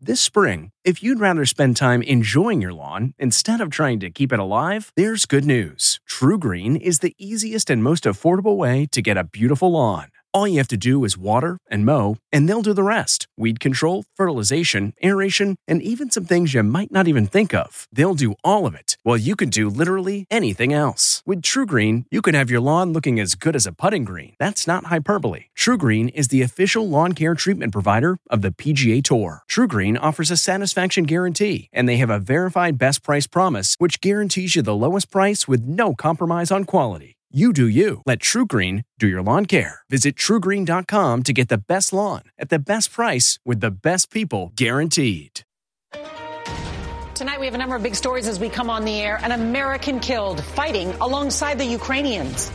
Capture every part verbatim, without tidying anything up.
This spring, if you'd rather spend time enjoying your lawn instead of trying to keep it alive, there's good news. TruGreen is the easiest and most affordable way to get a beautiful lawn. All you have to do is water and mow, and they'll do the rest. Weed control, fertilization, aeration, and even some things you might not even think of. They'll do all of it, while you can do literally anything else. With TruGreen, you can have your lawn looking as good as a putting green. That's not hyperbole. TruGreen is the official lawn care treatment provider of the P G A Tour. TruGreen offers a satisfaction guarantee, and they have a verified best price promise, which guarantees you the lowest price with no compromise on quality. You do you. Let TruGreen do your lawn care. Visit True Green dot com to get the best lawn at the best price with the best people guaranteed. Tonight we have a number of big stories as we come on the air. An American killed fighting alongside the Ukrainians.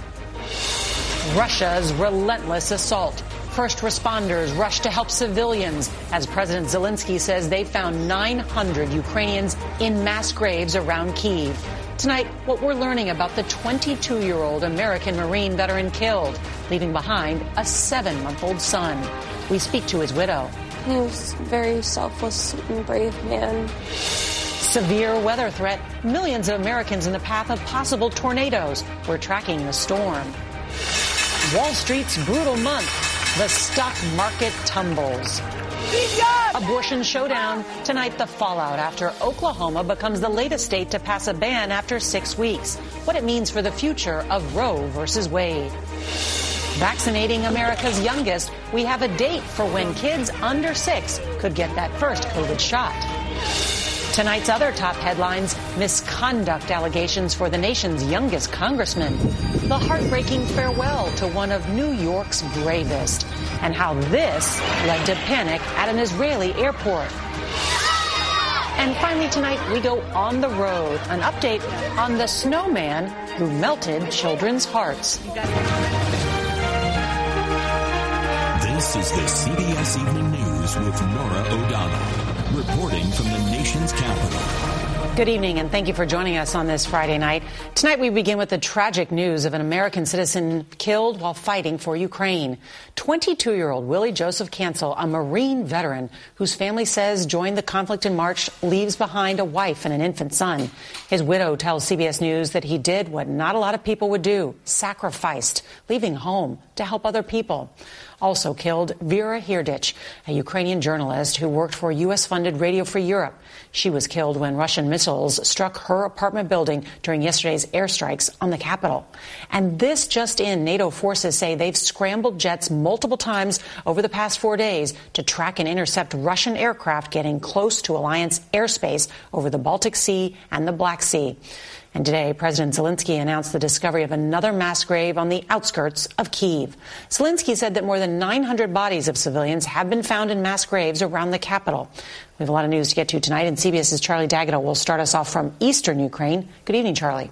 Russia's relentless assault. First responders rush to help civilians as President Zelensky says they found nine hundred Ukrainians in mass graves around Kyiv. Tonight, what we're learning about the twenty-two-year-old American Marine veteran killed, leaving behind a seven-month-old son. We speak to his widow. He was a very selfless and brave man. Severe weather threat. Millions of Americans in the path of possible tornadoes. We're tracking the storm. Wall Street's brutal month. The stock market tumbles. Abortion showdown. Tonight, the fallout after Oklahoma becomes the latest state to pass a ban after six weeks. What it means for the future of Roe versus Wade. Vaccinating America's youngest. We have a date for when kids under six could get that first COVID shot. Tonight's other top headlines, misconduct allegations for the nation's youngest congressman, the heartbreaking farewell to one of New York's bravest, and how this led to panic at an Israeli airport. And finally tonight, we go on the road, an update on the snowman who melted children's hearts. This is the C B S Evening News with Norah O'Donnell, reporting from the nation's capital. Good evening, and thank you for joining us on this Friday night. Tonight, we begin with the tragic news of an American citizen killed while fighting for Ukraine. twenty-two-year-old Willie Joseph Cancel, a Marine veteran whose family says joined the conflict in March, leaves behind a wife and an infant son. His widow tells C B S News that he did what not a lot of people would do, sacrificed, leaving home to help other people. Also killed, Vera Hirdich, a Ukrainian journalist who worked for U S-funded Radio Free Europe. She was killed when Russian missiles struck her apartment building during yesterday's airstrikes on the capital. And this just in, NATO forces say they've scrambled jets multiple times over the past four days to track and intercept Russian aircraft getting close to Alliance airspace over the Baltic Sea and the Black Sea. And today, President Zelensky announced the discovery of another mass grave on the outskirts of Kyiv. Zelensky said that more than nine hundred bodies of civilians have been found in mass graves around the capital. We have a lot of news to get to tonight, and CBS's Charlie D'Agata will start us off from eastern Ukraine. Good evening, Charlie.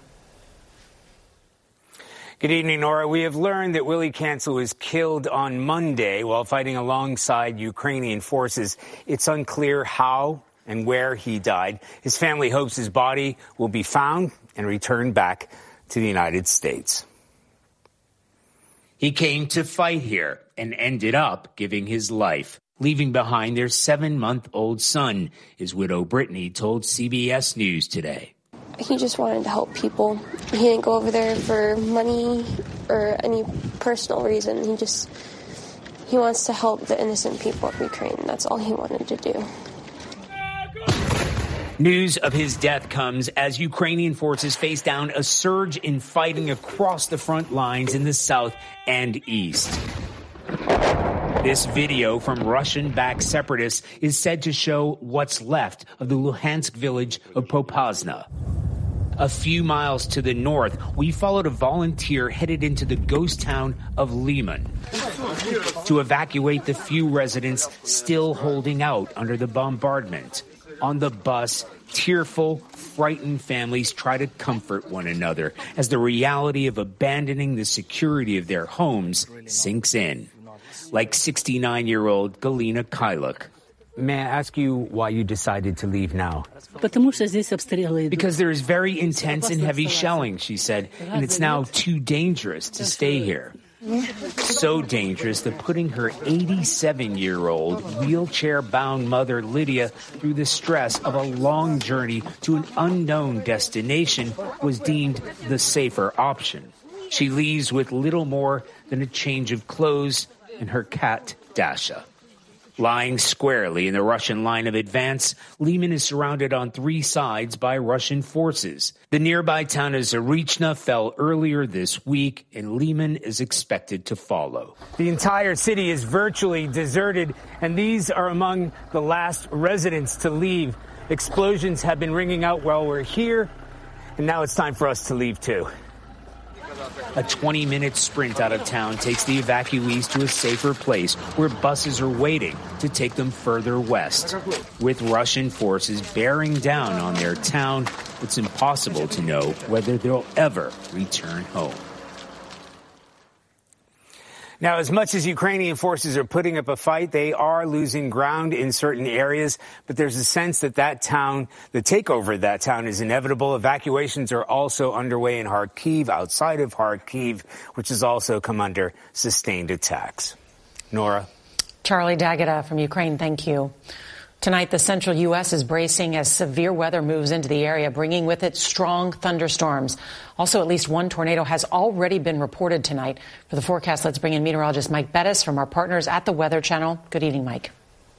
Good evening, Nora. We have learned that Willie Cancel was killed on Monday while fighting alongside Ukrainian forces. It's unclear how and where he died. His family hopes his body will be found and returned back to the United States. He came to fight here and ended up giving his life, leaving behind their seven-month-old son, his widow Brittany told C B S News today. He just wanted to help people. He didn't go over there for money or any personal reason. He just, he wants to help the innocent people of Ukraine. That's all he wanted to do. News of his death comes as Ukrainian forces face down a surge in fighting across the front lines in the south and east. This video from Russian-backed separatists is said to show what's left of the Luhansk village of Popasna. A few miles to the north, we followed a volunteer headed into the ghost town of Liman to evacuate the few residents still holding out under the bombardment. On the bus, tearful, frightened families try to comfort one another as the reality of abandoning the security of their homes sinks in. Like sixty-nine-year-old Galina Kailuk. May I ask you why you decided to leave now? Because there is very intense and heavy shelling, she said, and it's now too dangerous to stay here. So dangerous that putting her eighty-seven-year-old wheelchair-bound mother Lydia through the stress of a long journey to an unknown destination was deemed the safer option. She leaves with little more than a change of clothes and her cat, Dasha. Lying squarely in the Russian line of advance, Lyman is surrounded on three sides by Russian forces. The nearby town of Zarichna fell earlier this week, and Lyman is expected to follow. The entire city is virtually deserted, and these are among the last residents to leave. Explosions have been ringing out while we're here, and now it's time for us to leave too. A twenty-minute sprint out of town takes the evacuees to a safer place where buses are waiting to take them further west. With Russian forces bearing down on their town, it's impossible to know whether they'll ever return home. Now, as much as Ukrainian forces are putting up a fight, they are losing ground in certain areas. But there's a sense that that town, the takeover of that town is inevitable. Evacuations are also underway in Kharkiv, outside of Kharkiv, which has also come under sustained attacks. Nora. Charlie D'Agata from Ukraine, thank you. Tonight, the central U S is bracing as severe weather moves into the area, bringing with it strong thunderstorms. Also, at least one tornado has already been reported tonight. For the forecast, let's bring in meteorologist Mike Bettis from our partners at the Weather Channel. Good evening, Mike.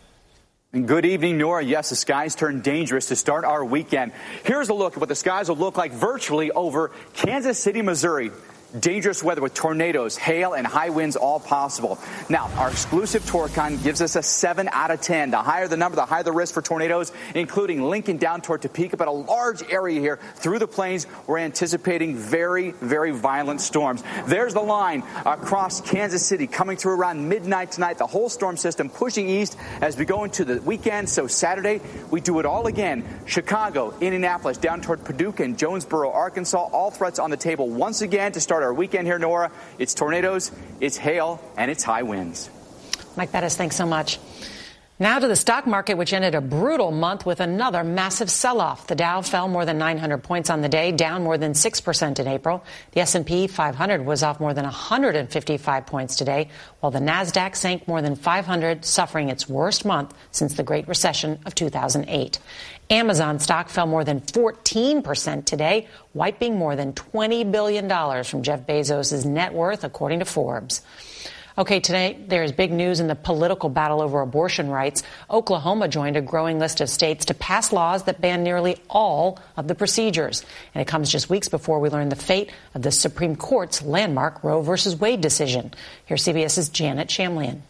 Good evening, Nora. Yes, the skies turn dangerous to start our weekend. Here's a look at what the skies will look like virtually over Kansas City, Missouri. Dangerous weather with tornadoes, hail, and high winds all possible. Now, our exclusive Torcon gives us a seven out of ten. The higher the number, the higher the risk for tornadoes, including Lincoln down toward Topeka, but a large area here through the plains. We're anticipating very, very violent storms. There's the line across Kansas City coming through around midnight tonight. The whole storm system pushing east as we go into the weekend. So Saturday, we do it all again. Chicago, Indianapolis, down toward Paducah and Jonesboro, Arkansas. All threats on the table once again to start our weekend here, Nora. It's tornadoes, it's hail, and it's high winds. Mike Bettis, thanks so much. Now to the stock market, which ended a brutal month with another massive sell-off. The Dow fell more than nine hundred points on the day, down more than six percent in April. The S and P five hundred was off more than one hundred fifty-five points today, while the NASDAQ sank more than five hundred, suffering its worst month since the Great Recession of two thousand eight. Amazon stock fell more than fourteen percent today, wiping more than twenty billion dollars from Jeff Bezos' net worth, according to Forbes. Okay, today there is big news in the political battle over abortion rights. Oklahoma joined a growing list of states to pass laws that ban nearly all of the procedures. And it comes just weeks before we learn the fate of the Supreme Court's landmark Roe versus Wade decision. Here's CBS's Janet Shamlian.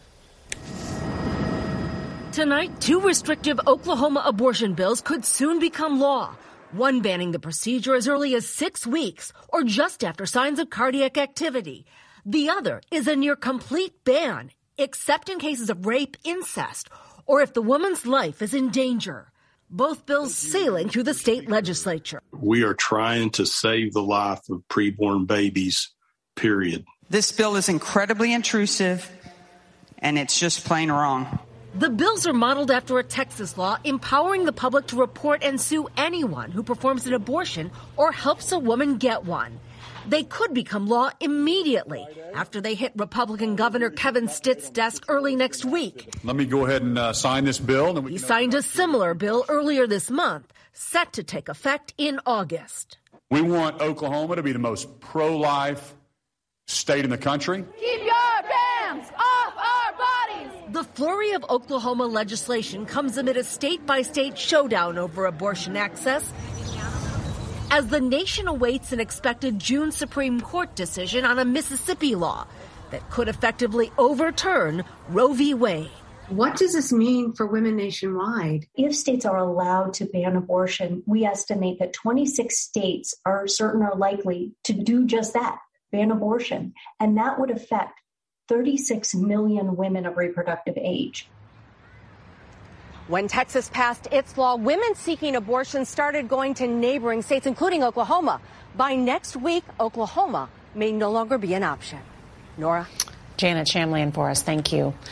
Tonight, two restrictive Oklahoma abortion bills could soon become law. One banning the procedure as early as six weeks or just after signs of cardiac activity. The other is a near complete ban, except in cases of rape, incest, or if the woman's life is in danger. Both bills sailing through the state legislature. We are trying to save the life of preborn babies, period. This bill is incredibly intrusive, and it's just plain wrong. The bills are modeled after a Texas law empowering the public to report and sue anyone who performs an abortion or helps a woman get one. They could become law immediately after they hit Republican Governor Kevin Stitt's desk early next week. Let me go ahead and uh, sign this bill. And we he signed a similar bill earlier this month, set to take effect in August. We want Oklahoma to be the most pro-life state in the country. Keep your hands off our bodies. The flurry of Oklahoma legislation comes amid a state-by-state showdown over abortion access as the nation awaits an expected June Supreme Court decision on a Mississippi law that could effectively overturn Roe v. Wade. What does this mean for women nationwide? If states are allowed to ban abortion, we estimate that twenty-six states are certain or likely to do just that, ban abortion. And that would affect thirty-six million women of reproductive age. When Texas passed its law, women seeking abortion started going to neighboring states, including Oklahoma. By next week, Oklahoma may no longer be an option. Nora? Janet Shamlian for us. Thank you.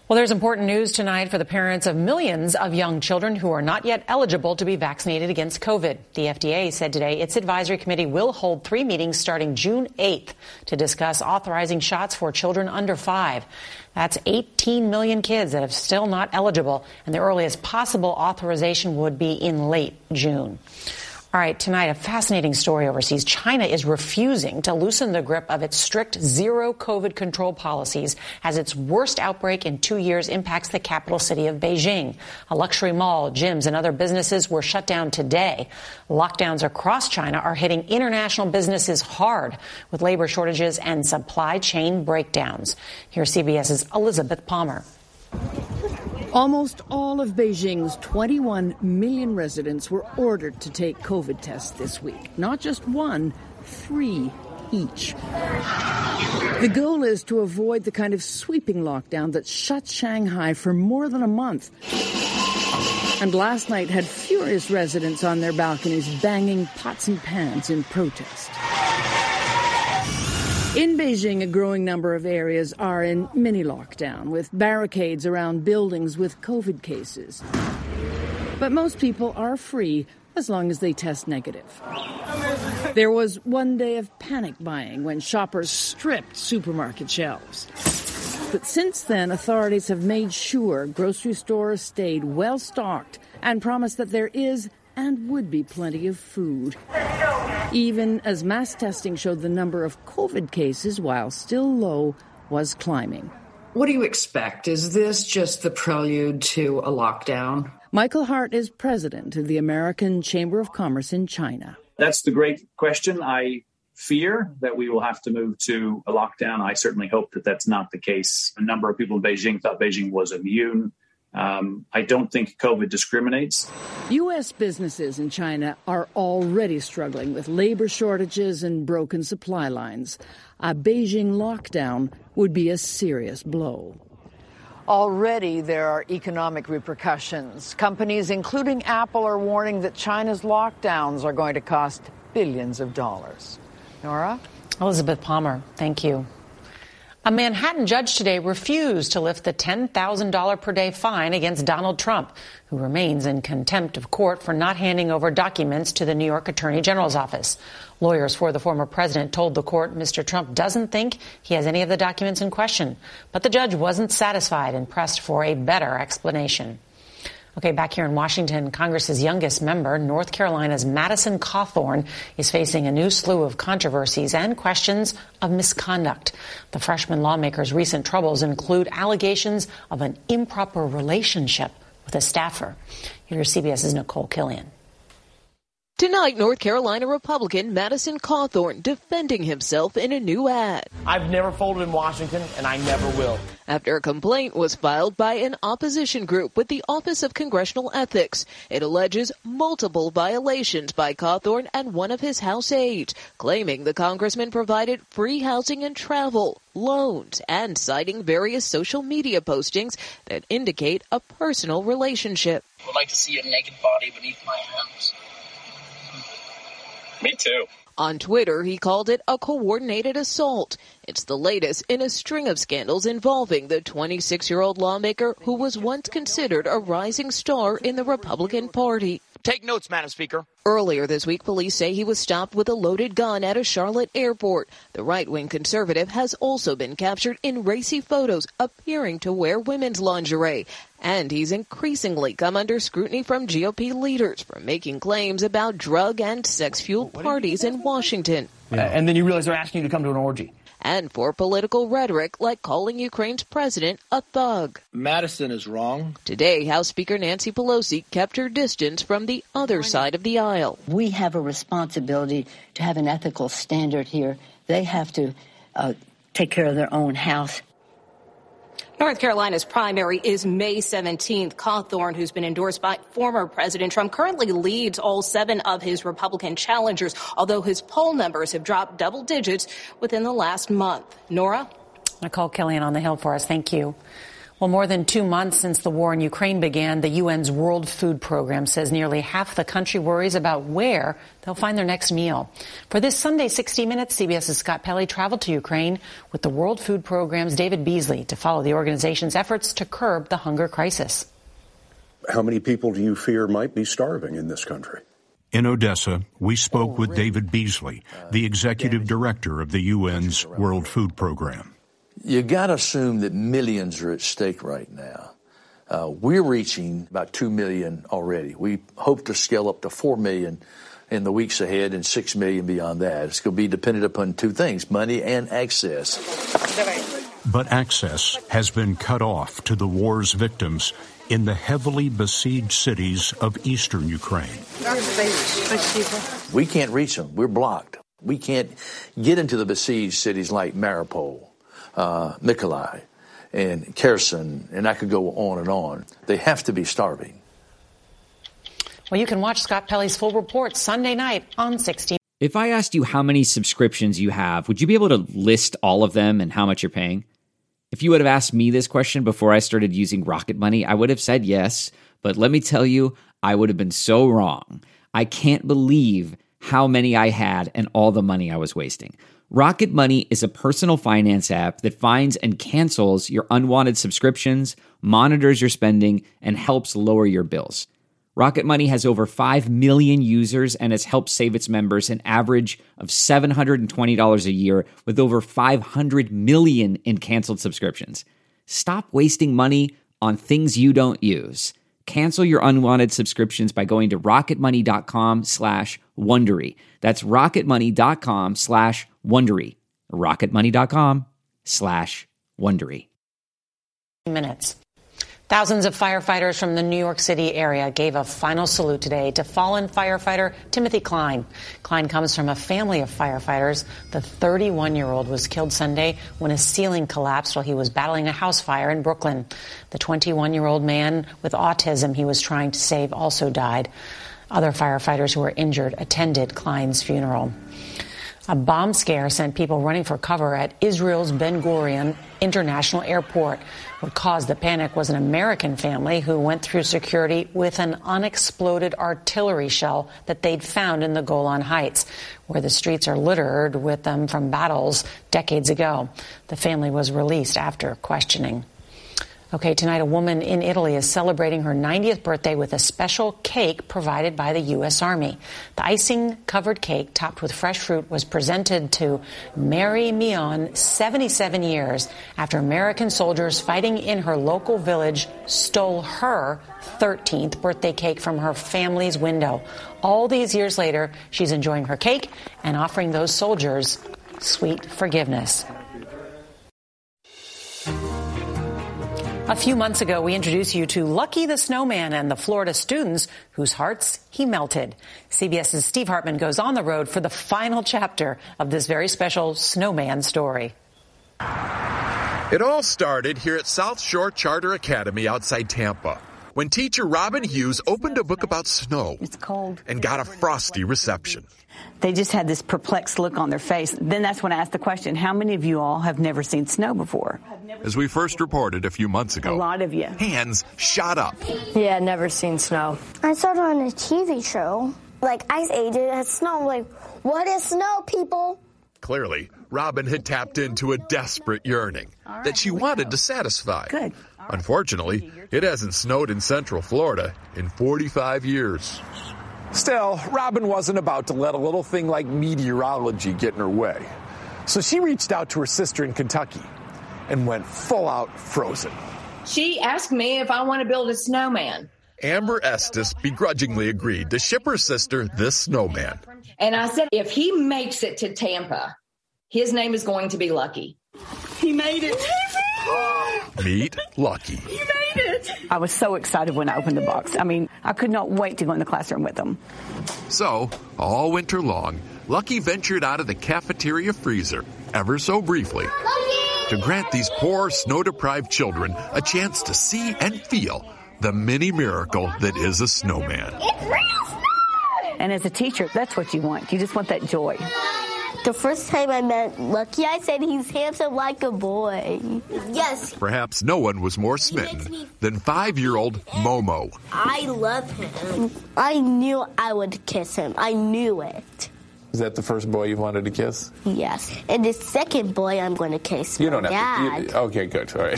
Well, there's important news tonight for the parents of millions of young children who are not yet eligible to be vaccinated against COVID. The F D A said today its advisory committee will hold three meetings starting June eighth to discuss authorizing shots for children under five. That's eighteen million kids that are still not eligible, and the earliest possible authorization would be in late June. All right, tonight, a fascinating story overseas. China is refusing to loosen the grip of its strict zero COVID control policies as its worst outbreak in two years impacts the capital city of Beijing. A luxury mall, gyms, and other businesses were shut down today. Lockdowns across China are hitting international businesses hard with labor shortages and supply chain breakdowns. Here's CBS's Elizabeth Palmer. Almost all of Beijing's twenty-one million residents were ordered to take COVID tests this week. Not just one, three each. The goal is to avoid the kind of sweeping lockdown that shut Shanghai for more than a month. And last night had furious residents on their balconies banging pots and pans in protest. In Beijing, a growing number of areas are in mini-lockdown, with barricades around buildings with COVID cases. But most people are free as long as they test negative. There was one day of panic buying when shoppers stripped supermarket shelves. But since then, authorities have made sure grocery stores stayed well-stocked and promised that there is and would be plenty of food. Even as mass testing showed the number of COVID cases, while still low, was climbing. What do you expect? Is this just the prelude to a lockdown? Michael Hart is president of the American Chamber of Commerce in China. That's the great question. I fear that we will have to move to a lockdown. I certainly hope that that's not the case. A number of people in Beijing thought Beijing was immune. Um, I don't think COVID discriminates. U S businesses in China are already struggling with labor shortages and broken supply lines. A Beijing lockdown would be a serious blow. Already there are economic repercussions. Companies, including Apple, are warning that China's lockdowns are going to cost billions of dollars. Nora? Elizabeth Palmer, thank you. A Manhattan judge today refused to lift the ten thousand dollars per day fine against Donald Trump, who remains in contempt of court for not handing over documents to the New York Attorney General's office. Lawyers for the former president told the court Mister Trump doesn't think he has any of the documents in question. But the judge wasn't satisfied and pressed for a better explanation. Okay, back here in Washington, Congress's youngest member, North Carolina's Madison Cawthorn, is facing a new slew of controversies and questions of misconduct. The freshman lawmaker's recent troubles include allegations of an improper relationship with a staffer. Here's CBS's Nicole Killian. Tonight, North Carolina Republican Madison Cawthorn defending himself in a new ad. I've never folded in Washington, and I never will. After a complaint was filed by an opposition group with the Office of Congressional Ethics. It alleges multiple violations by Cawthorn and one of his House aides, claiming the congressman provided free housing and travel, loans, and citing various social media postings that indicate a personal relationship. I would like to see a naked body beneath my house. Me too. On Twitter, he called it a coordinated assault. It's the latest in a string of scandals involving the twenty-six-year-old lawmaker who was once considered a rising star in the Republican Party. Take notes, Madam Speaker. Earlier this week, police say he was stopped with a loaded gun at a Charlotte airport. The right-wing conservative has also been captured in racy photos appearing to wear women's lingerie. And he's increasingly come under scrutiny from G O P leaders for making claims about drug and sex-fueled parties in Washington. Yeah. And then you realize they're asking you to come to an orgy. And for political rhetoric like calling Ukraine's president a thug. Madison is wrong. Today, House Speaker Nancy Pelosi kept her distance from the other side of the aisle. We have a responsibility to have an ethical standard here. They have to uh, take care of their own house. North Carolina's primary is May seventeenth. Cawthorn, who's been endorsed by former President Trump, currently leads all seven of his Republican challengers, although his poll numbers have dropped double digits within the last month. Nora? Nicole Killian on the Hill for us. Thank you. Well, more than two months since the war in Ukraine began, the U N's World Food Program says nearly half the country worries about where they'll find their next meal. For this Sunday sixty minutes, CBS's Scott Pelley traveled to Ukraine with the World Food Program's David Beasley to follow the organization's efforts to curb the hunger crisis. How many people do you fear might be starving in this country? In Odessa, we spoke with David Beasley, the executive director of the U N's World Food Program. You got to assume that millions are at stake right now. Uh, we're reaching about two million already. We hope to scale up to four million in the weeks ahead and six million beyond that. It's going to be dependent upon two things, money and access. But access has been cut off to the war's victims in the heavily besieged cities of eastern Ukraine. We can't reach them. We're blocked. We can't get into the besieged cities like Mariupol, Uh, Mykolaiv, and Kherson, and I could go on and on. They have to be starving. Well, you can watch Scott Pelley's full report Sunday night on sixty. If I asked you how many subscriptions you have, would you be able to list all of them and how much you're paying? If you would have asked me this question before I started using Rocket Money, I would have said yes, but let me tell you, I would have been so wrong. I can't believe how many I had and all the money I was wasting. Rocket Money is a personal finance app that finds and cancels your unwanted subscriptions, monitors your spending, and helps lower your bills. Rocket Money has over five million users and has helped save its members an average of seven hundred twenty dollars a year with over five hundred million in canceled subscriptions. Stop wasting money on things you don't use. Cancel your unwanted subscriptions by going to rocketmoney.com slash Wondery. That's rocketmoney.com slash Wondery. rocketmoney.com slash Wondery. Minutes. Thousands of firefighters from the New York City area gave a final salute today to fallen firefighter Timothy Klein. Klein comes from a family of firefighters. The thirty-one-year-old was killed Sunday when a ceiling collapsed while he was battling a house fire in Brooklyn. The twenty-one-year-old man with autism he was trying to save also died. Other firefighters who were injured attended Klein's funeral. A bomb scare sent people running for cover at Israel's Ben Gurion International Airport. What caused the panic was an American family who went through security with an unexploded artillery shell that they'd found in the Golan Heights, where the streets are littered with them from battles decades ago. The family was released after questioning. Okay, tonight a woman in Italy is celebrating her ninetieth birthday with a special cake provided by the U S Army. The icing-covered cake, topped with fresh fruit, was presented to Mary Mion seventy-seven years after American soldiers fighting in her local village stole her thirteenth birthday cake from her family's window. All these years later, she's enjoying her cake and offering those soldiers sweet forgiveness. A few months ago, we introduced you to Lucky the Snowman and the Florida students whose hearts he melted. CBS's Steve Hartman goes on the road for the final chapter of this very special snowman story. It all started here at South Shore Charter Academy outside Tampa, when teacher Robin Hughes opened a book about snow. It's cold. And got a frosty reception. They just had this perplexed look on their face. Then that's when I asked the question, how many of you all have never seen snow before? As we first reported a few months ago, a lot of you. Hands shot up. Yeah, never seen snow. I saw it on a T V show, like Ice Age, it had snow. I'm like, what is snow, people? Clearly, Robin had tapped into a desperate yearning right, that she wanted go. to satisfy. Good. Unfortunately, it hasn't snowed in Central Florida in forty-five years. Still, Robin wasn't about to let a little thing like meteorology get in her way. So she reached out to her sister in Kentucky and went full out Frozen. She asked me if I want to build a snowman. Amber Estes begrudgingly agreed to ship her sister this snowman. And I said, if he makes it to Tampa, his name is going to be Lucky. He made it. Meet Lucky. He made it. I was so excited when I opened the box. I mean, I could not wait to go in the classroom with him. So, all winter long, Lucky ventured out of the cafeteria freezer, ever so briefly, Lucky! to grant these poor snow-deprived children a chance to see and feel the mini miracle that is a snowman. It's real snow! And as a teacher, that's what you want. You just want that joy. The first time I met Lucky, I said he's handsome like a boy. Yes. Perhaps no one was more smitten than five-year-old Momo. I love him. I knew I would kiss him. I knew it. Is that the first boy you wanted to kiss? Yes. And the second boy I'm going to kiss You don't my have dad. to. You, okay, good. All right.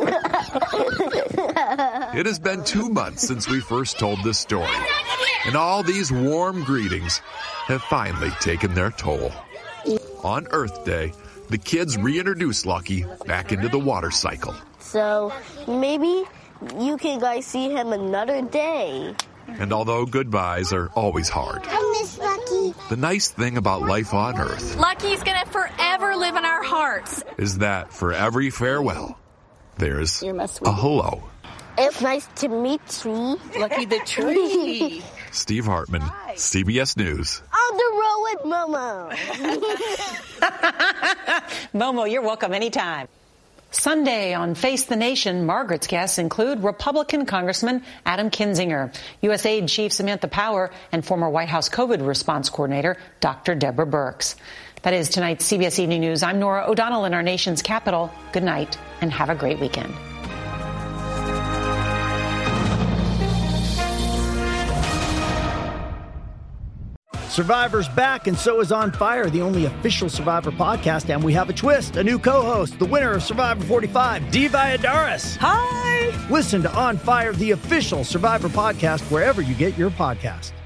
It has been two months since we first told this story, and all these warm greetings have finally taken their toll. On Earth Day, the kids reintroduce Lucky back into the water cycle. So maybe you can guys see him another day. And although goodbyes are always hard, I miss Lucky. the nice thing about life on Earth Lucky's gonna forever live in our hearts. is that for every farewell, there's a hello. It's nice to meet you. Lucky the tree. Steve Hartman, C B S News. On the road with Momo. Momo, you're welcome anytime. Sunday on Face the Nation, Margaret's guests include Republican Congressman Adam Kinzinger, U S A I D Chief Samantha Power, and former White House COVID response coordinator Doctor Deborah Birx. That is tonight's C B S Evening News. I'm Norah O'Donnell in our nation's capital. Good night and have a great weekend. Survivor's back, and so is On Fire, the only official Survivor podcast, and we have a twist, a new co-host, the winner of Survivor forty-five, Dee Valladares. Hi! Listen to On Fire, the official Survivor podcast, wherever you get your podcast.